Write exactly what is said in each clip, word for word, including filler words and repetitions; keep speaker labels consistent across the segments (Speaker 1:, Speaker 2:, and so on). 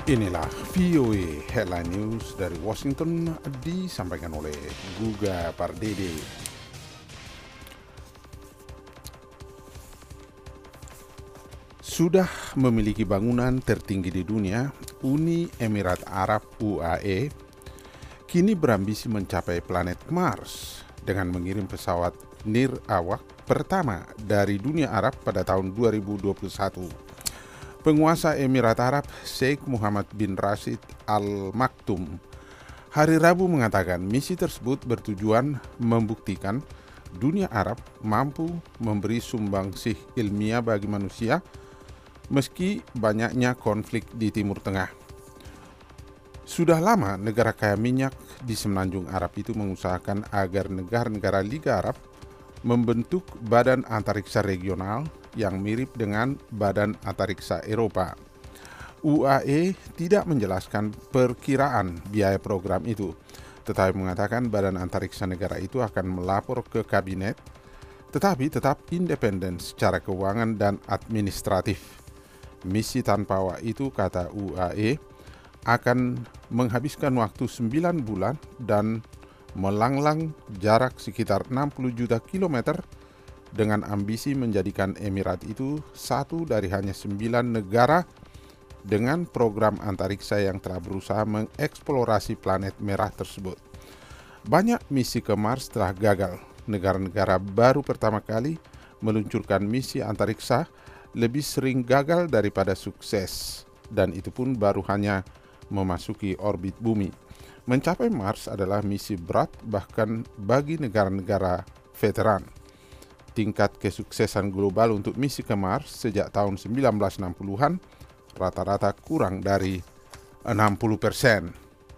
Speaker 1: Inilah V O A Headline News dari Washington disampaikan oleh Guga Pardede. Sudah memiliki bangunan tertinggi di dunia, Uni Emirat Arab U A E kini berambisi mencapai planet Mars dengan mengirim pesawat nirawak pertama dari dunia Arab pada tahun dua ribu dua puluh satu. Penguasa Emirat Arab Sheikh Mohammed bin Rashid Al Maktoum hari Rabu mengatakan misi tersebut bertujuan membuktikan dunia Arab mampu memberi sumbangsih ilmiah bagi manusia meski banyaknya konflik di Timur Tengah. Sudah lama negara kaya minyak di semenanjung Arab itu mengusahakan agar negara-negara Liga Arab membentuk badan antariksa regional yang mirip dengan badan antariksa Eropa. U A E tidak menjelaskan perkiraan biaya program itu, tetapi mengatakan badan antariksa negara itu akan melapor ke kabinet, tetapi tetap independen secara keuangan dan administratif. Misi tanpa awak itu, kata U A E, akan menghabiskan waktu sembilan bulan dan melanglang jarak sekitar enam puluh juta kilometer dengan ambisi menjadikan Emirat itu satu dari hanya sembilan negara dengan program antariksa yang telah berusaha mengeksplorasi planet merah tersebut. Banyak misi ke Mars telah gagal. Negara-negara baru pertama kali meluncurkan misi antariksa lebih sering gagal daripada sukses, dan itu pun baru hanya memasuki orbit bumi. Mencapai Mars adalah misi berat bahkan bagi negara-negara veteran. Tingkat kesuksesan global untuk misi ke Mars sejak tahun sembilan belas enam puluhan rata-rata kurang dari enam puluh persen.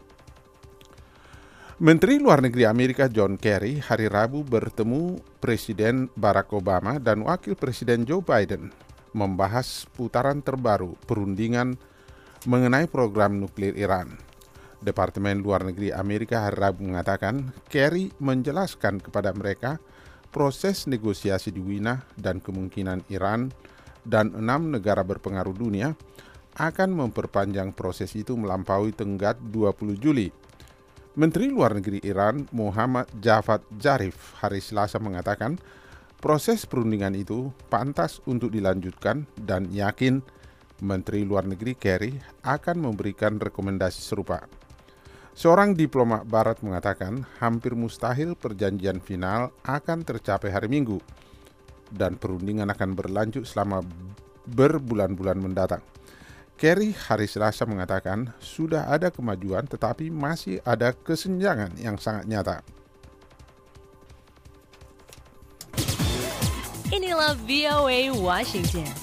Speaker 1: Menteri Luar Negeri Amerika John Kerry hari Rabu bertemu Presiden Barack Obama dan Wakil Presiden Joe Biden membahas putaran terbaru perundingan mengenai program nuklir Iran. Departemen Luar Negeri Amerika hari Rabu mengatakan Kerry menjelaskan kepada mereka proses negosiasi di Wina dan kemungkinan Iran dan enam negara berpengaruh dunia akan memperpanjang proses itu melampaui tenggat dua puluh Juli. Menteri Luar Negeri Iran Muhammad Javad Zarif hari Selasa mengatakan proses perundingan itu pantas untuk dilanjutkan dan yakin Menteri Luar Negeri Kerry akan memberikan rekomendasi serupa. Seorang diplomat barat mengatakan hampir mustahil perjanjian final akan tercapai hari Minggu dan perundingan akan berlanjut selama berbulan-bulan mendatang. Kerry hari Selasa mengatakan sudah ada kemajuan tetapi masih ada kesenjangan yang sangat nyata.
Speaker 2: Inilah V O A Washington.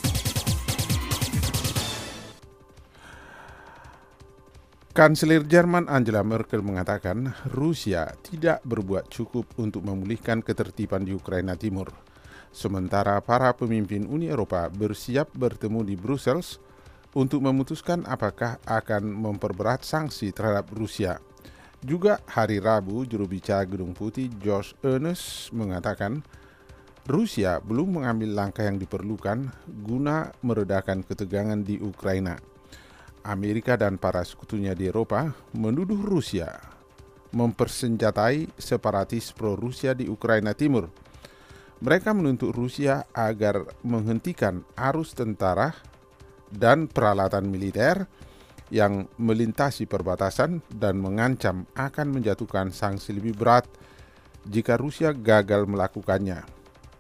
Speaker 1: Kanselir Jerman Angela Merkel mengatakan Rusia tidak berbuat cukup untuk memulihkan ketertiban di Ukraina Timur. Sementara para pemimpin Uni Eropa bersiap bertemu di Brussels untuk memutuskan apakah akan memperberat sanksi terhadap Rusia. Juga hari Rabu, juru bicara Gedung Putih Josh Earnest mengatakan Rusia belum mengambil langkah yang diperlukan guna meredakan ketegangan di Ukraina. Amerika dan para sekutunya di Eropa menuduh Rusia mempersenjatai separatis pro-Rusia di Ukraina Timur. Mereka menuntut Rusia agar menghentikan arus tentara dan peralatan militer yang melintasi perbatasan dan mengancam akan menjatuhkan sanksi lebih berat jika Rusia gagal melakukannya.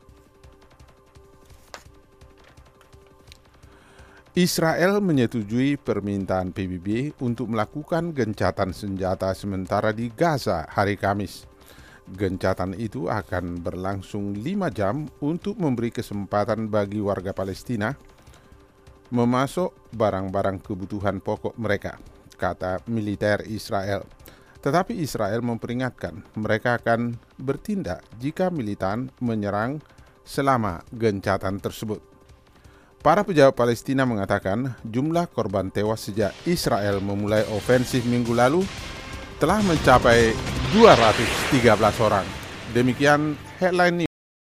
Speaker 1: Israel menyetujui permintaan P B B untuk melakukan gencatan senjata sementara di Gaza hari Kamis. Gencatan itu akan berlangsung lima jam untuk memberi kesempatan bagi warga Palestina memasok barang-barang kebutuhan pokok mereka, kata militer Israel. Tetapi Israel memperingatkan mereka akan bertindak jika militan menyerang selama gencatan tersebut. Para pejabat Palestina mengatakan jumlah korban tewas sejak Israel memulai ofensif minggu lalu telah mencapai dua ratus tiga belas orang. Demikian headline news.